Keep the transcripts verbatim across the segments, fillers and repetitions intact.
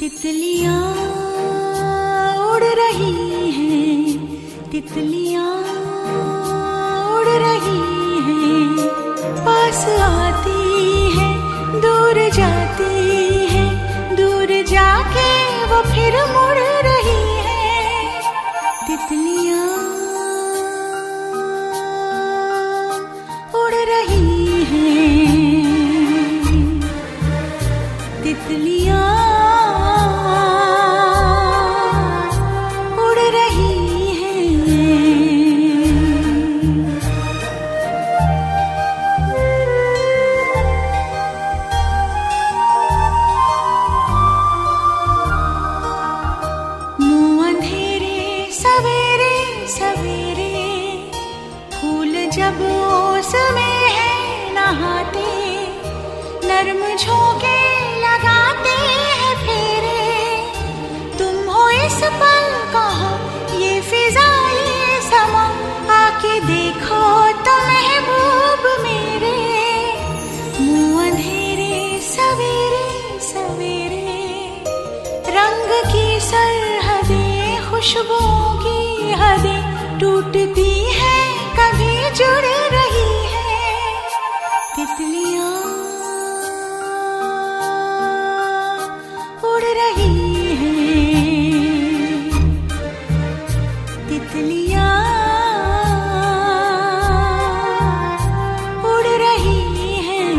तितलियां उड़ रही हैं, तितलियां उड़ रही हैं, पास आती है दूर जाती है, दूर जाके वो फिर मुड़ रही है। तितलियां उड़ रही हैं, तितलियां उड़ रही हैं। मुँह अंधेरे सवेरे सवेरे, फूल जब ओस में है नहाते, नर्म झोंके लगाते हैं फेरे। तुम हो इस पल कहाँ, ये फिजा ये समा, आके देखो तो महबूब मेरे। मुँह अंधेरे सवेरे सवेरे, रंग की सरहदें खुशबुओं की हदें टूटती हैं, कभी जुड़ रही है। तितलियां उड़ रही हैं, तितलियां उड़ रही हैं।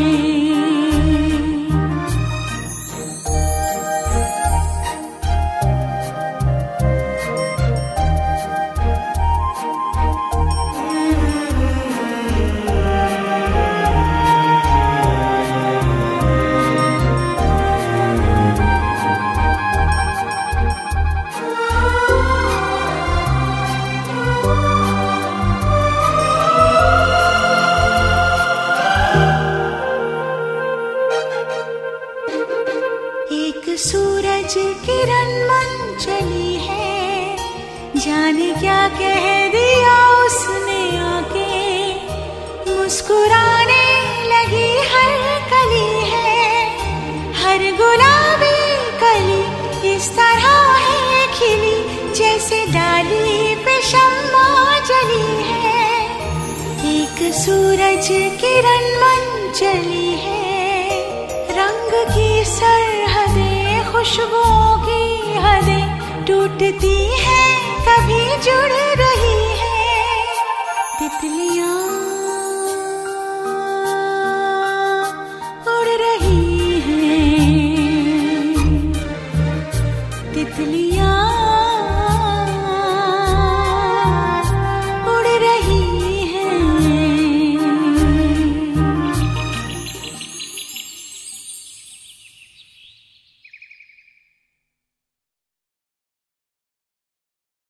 एक सूरज किरण मन चली है, जाने क्या कह दिया उसने आके, मुस्कुराने लगी हर कली है, हर गुलाबी कली इस तरह है खिली, जैसे डाली पे शम्मा जली है। एक सूरज किरण मन चली है, रंग की सरहदें खुशबुओं की हदें टूटती हैं, कभी जुड़ रही है। तितलियां